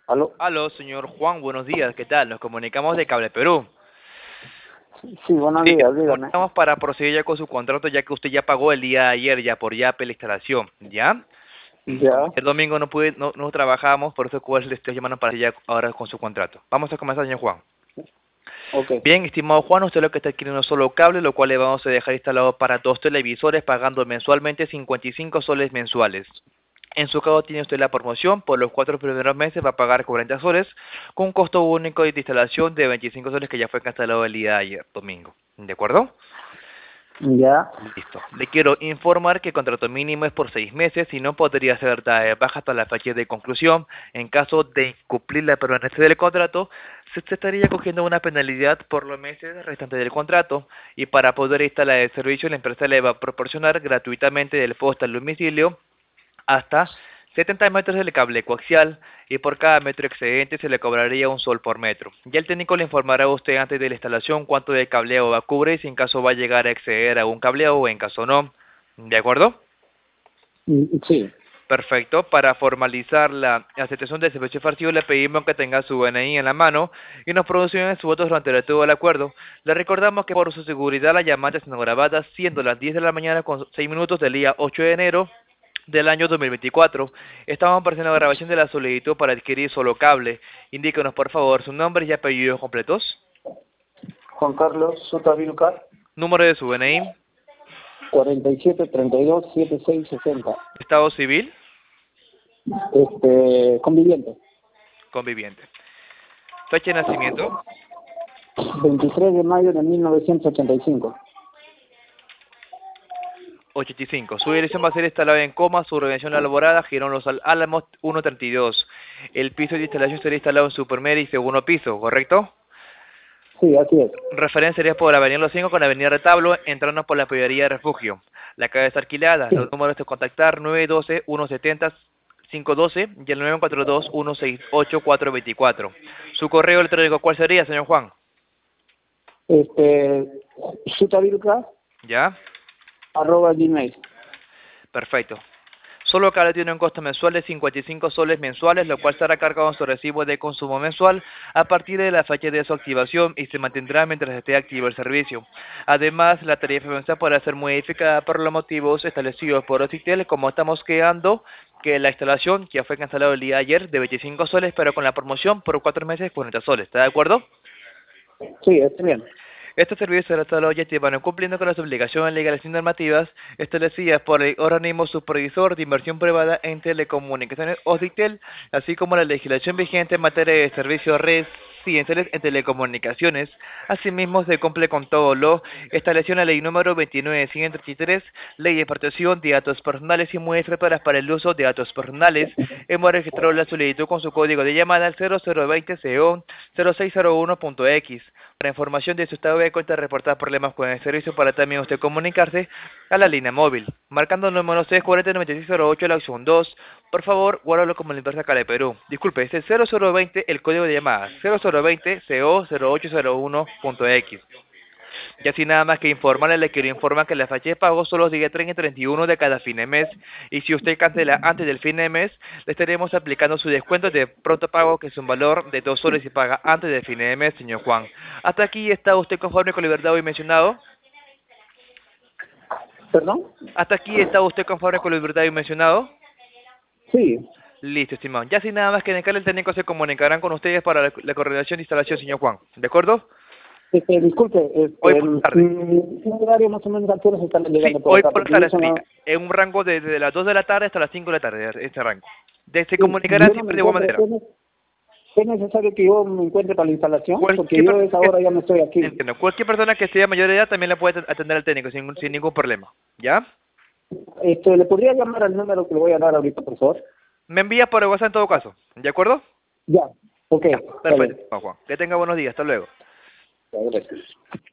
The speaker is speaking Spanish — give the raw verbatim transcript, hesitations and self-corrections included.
¿Aló? Aló, señor Juan, buenos días, ¿qué tal? Nos comunicamos de Cable Perú. Sí, buenos Sí, días, nos dígame. comunicamos para proceder ya con su contrato, ya que usted ya pagó el día de ayer, ya por ya la instalación, ¿ya? Como Ya, el domingo no pude, no, no trabajamos, por eso pues, le estoy llamando para ya ahora con su contrato. Vamos a comenzar, señor Juan. ok. Bien, estimado Juan, usted lo que está adquiriendo es solo cable, lo cual le vamos a dejar instalado para dos televisores, pagando mensualmente cincuenta y cinco soles mensuales. En su caso tiene usted la promoción, por los cuatro primeros meses va a pagar cuarenta soles, con un costo único de instalación de veinticinco soles que ya fue cancelado el día de ayer, domingo. ¿De acuerdo? Ya, Listo. Le quiero informar que el contrato mínimo es por seis meses y no podría ser dada de baja hasta la fecha de conclusión. En caso de incumplir la permanencia del contrato, se se estaría cogiendo una penalidad por los meses restantes del contrato, y para poder instalar el servicio la empresa le va a proporcionar gratuitamente del poste al domicilio hasta setenta metros del cable coaxial, y por cada metro excedente se le cobraría un sol por metro. Ya el técnico le informará a usted antes de la instalación cuánto de cableado va a cubrir, si en caso va a llegar a exceder a un cableado o en caso no. ¿De acuerdo? mm, sí, Perfecto. Para formalizar la aceptación del servicio farcido le pedimos que tenga su D N I en la mano y nos proporcione sus votos durante todo el acuerdo. Le recordamos que por su seguridad la llamada es grabada, siendo las diez de la mañana con seis minutos del día ocho de enero del año dos mil veinticuatro. Estamos haciendo la grabación de la solicitud para adquirir solo cable. Indíquenos por favor su nombre y apellidos completos, Juan Carlos Sota Vilca, número de su D N I, cuarenta y siete, treinta y dos, setenta y seis, sesenta. estado civil, Este, conviviente. conviviente, fecha de nacimiento, veintitrés de mayo de mil novecientos ochenta y cinco. ochenta y cinco. Su dirección va a ser instalada en Coma, su organización elaborada, Girón Los Al- Álamos ciento treinta y dos. El piso de instalación será instalado en su primer y segundo piso, ¿correcto? Sí, así es. Referencia sería por Avenida Los Cinco con Avenida Retablo, entrando por la Pollería Refugio. La calle está alquilada. Sí. Los números de contactar nueve uno dos, uno siete cero, cinco uno dos y el nueve cuatro dos, uno seis ocho, cuatro dos cuatro. Su correo electrónico, ¿cuál sería, señor Juan? Este, Sota Vilca, ¿Ya? arroba gmail. Perfecto. Solo cable tiene un costo mensual de cincuenta y cinco soles mensuales, lo cual será cargado en su recibo de consumo mensual a partir de la fecha de su activación y se mantendrá mientras esté activo el servicio. Además, la tarifa mensual podrá ser modificada por los motivos establecidos por Ocitel, como estamos quedando que la instalación ya fue cancelado el día de ayer de veinticinco soles, pero con la promoción por cuatro meses cuarenta soles. ¿Está de acuerdo? Sí, está bien. Estos servicios de los oyentes van cumpliendo con las obligaciones legales y normativas establecidas por el organismo supervisor de inversión privada en telecomunicaciones OSITEL, así como la legislación vigente en materia de servicios residenciales en telecomunicaciones. Asimismo, se cumple con todo lo establecido en la ley número veintinueve mil ciento treinta y tres, ley de protección de datos personales y muestras para el uso de datos personales. Hemos registrado la solicitud con su código de llamada al cero cero veinte C O cero seis cero uno punto X. Para información de su estado de cuenta, reportar problemas con el servicio, para también usted comunicarse a la línea móvil, marcando el número seis cuarenta, noventa y seis cero ocho, la opción dos. Por favor, guárdalo como la inversa acá de Perú. Disculpe, es el cero cero veinte, el código de llamada, cero cero veinte C O cero ocho cero uno punto X. Y así nada más que informarle, le quiero informar que la fecha de pago son los días treinta y treinta y uno de cada fin de mes, y si usted cancela antes del fin de mes, le estaremos aplicando su descuento de pronto pago, que es un valor de dos soles, y paga antes del fin de mes, señor Juan. ¿Hasta aquí está usted conforme con lo verdad hoy mencionado? ¿Perdón? ¿Hasta aquí está usted conforme con lo verdad hoy mencionado? Sí. Listo, estimado. Ya sin nada más que indicarle, el técnico se comunicarán con ustedes para la, la coordinación de instalación, señor Juan. ¿De acuerdo? Este, disculpe, Hoy este, por la tarde. mm, un horario más o menos a qué horas están Sí, llegando por hoy acá, por la porque yo tarde son, sería, a- en un rango de, de las dos de la tarde hasta las cinco de la tarde, este rango. De, se sí, comunicarán yo no me siempre de igual encuentro, manera. ¿es, ne- es necesario que yo me encuentre para la instalación? Porque Cualquier yo a persona esa que, hora ya no estoy aquí. entiendo, cualquier persona que sea mayor de edad también la puede atender al técnico sin, sin ningún problema. ¿Ya? Este, ¿le podría llamar al número que le voy a dar ahorita, por favor? Me envía por WhatsApp en todo caso. ¿De acuerdo? Ya, ok, Ya, está bien. perfecto, Juan. Que tenga buenos días. Hasta luego. Ya, gracias.